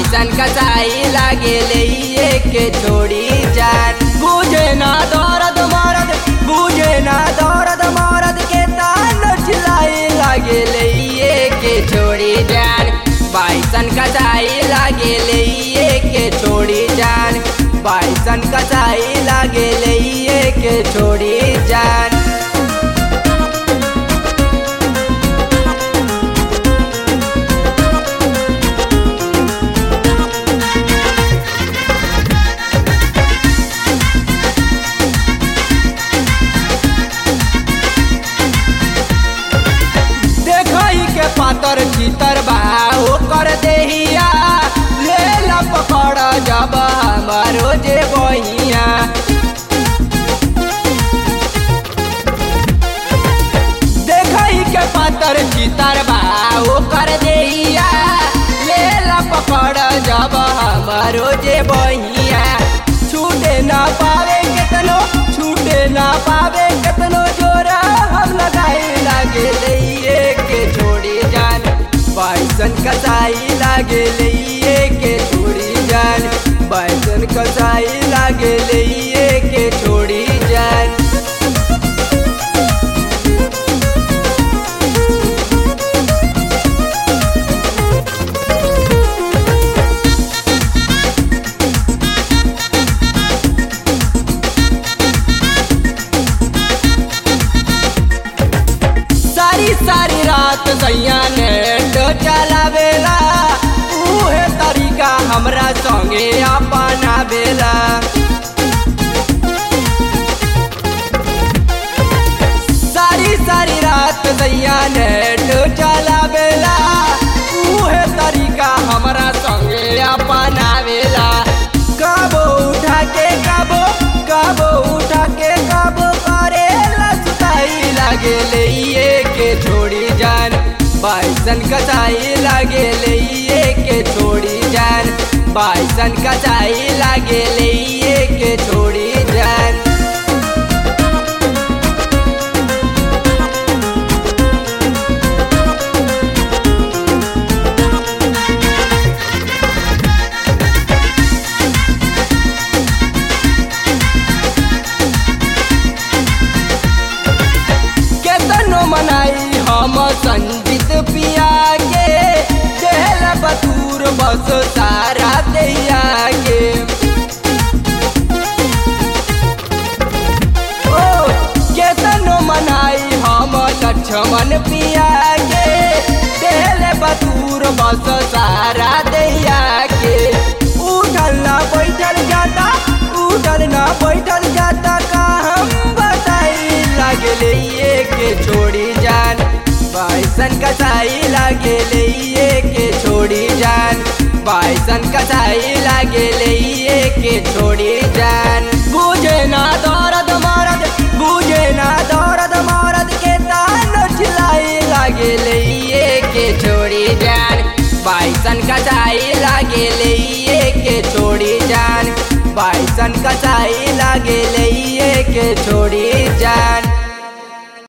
बाइसन कसाई लागे ले के छोड़ी जान। बुझे ना दर्द मरद, बुझे ना दर्द मरद के तान छिलाई लागे ले के छोड़ी जान। बाइसन कसाई लागे ले के छोड़ी जान। बाइसन कसाई लागे ले के छोड़ी जान। पातर चितर बा ओकर देहिया ले ला पकड़ जब हमारो जे बहिया। देखई के पातर चितर बा ओकर देहिया ले ला पकड़ जब हमारो जे बहिया। छूटे ना पावे केतनो, छूटे ना पावे केतनो जोरा हम लगाई लागे ले के छोड़ी जान। बाइसन कसाई लागे ले के छोड़ी जान। बाइसन कसाई लागे ले के छोड़ी जान। सारी रात सैया नेट चलावेला, उहे तरीका हमरा संगे अपना बेला। सारी रात सैया नेट चलावेला, उहे तरीका हमरा संगे अपना बेला। कबो उठा के कबो, कबो उठा के कबो करेला सुताई लागे ले के छोड़ी जान। बाइसन कसाई लागे ले के छोड़ी जान। बाइसन कसाई लागे ले के छोड़ी जान। केतनो मनाई हम संजीत पिया के, देहल बतूर बस सारा दैया के। ओ केतनो मनाई हम लक्ष्मण पिया के, देहल बतूर बस सारा दैया के। उठल ना बैठल जाता, उठल ना बैठल जाता का हम बताई लागे ले के छोड़ी जान। बाइसन कसाई लागे ले के छोड़ी जान। बाइसन कसाई लागे ले के छोड़ी जान। बुझे ना दर्द मरद, बुझे ना दर्द मरद के तान छिलाई लागे ले के छोड़ी जान। बाइसन कसाई लागे ले के छोड़ी जान। बाइसन कसाई लागे ले के छोड़ी जान।